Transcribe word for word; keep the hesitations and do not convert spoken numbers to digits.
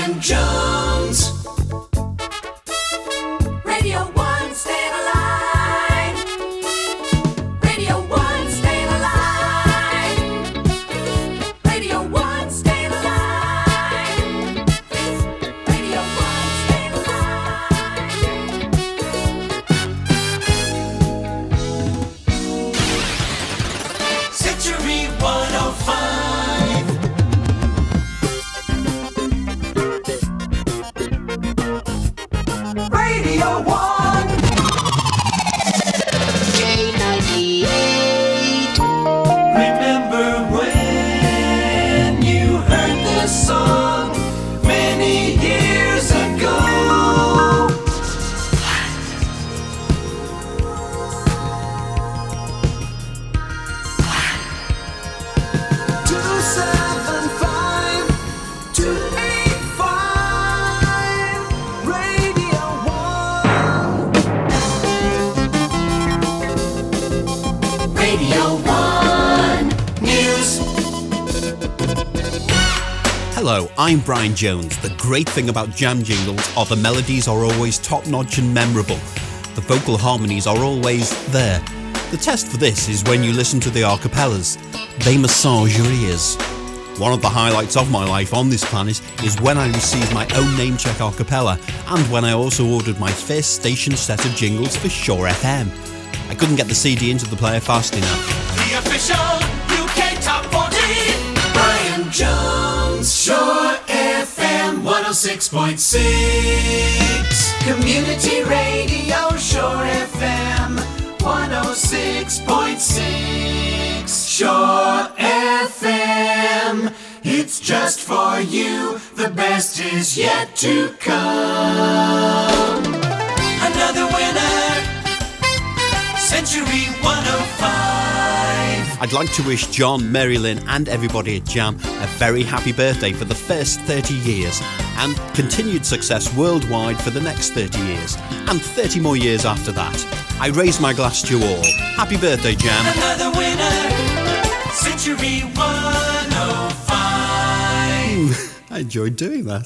Brian Jones. Radio one, stay alive. Radio one, stay alive. Radio one, stay alive. Radio one, stay alive. Century one oh five. Radio one. K ninety-eight. Remember when you heard this song many years ago? Two seven five two eight five Radio One. Radio One News. Hello, I'm Brian Jones. The great thing about jam jingles are the melodies are always top-notch and memorable. The vocal harmonies are always there. The test for this is when you listen to the a cappellas. They massage your ears. One of the highlights of my life on this planet is when I received my own name check a cappella and when I also ordered my first station set of jingles for Shore F M. I couldn't get the C D into the player fast enough. The official U K Top forty. Brian Jones. Shore F M one oh six point six. Community radio. Shore F M one oh six point six. Shore F M. It's just for you. The best is yet to come. Another winner. Century one oh five. I'd like to wish John, Mary Lynn and everybody at Jam a very happy birthday for the first thirty years and continued success worldwide for the next thirty years and thirty more years after that. I raise my glass to you all. Happy birthday, Jam. Another winner. Century one oh five. I enjoyed doing that.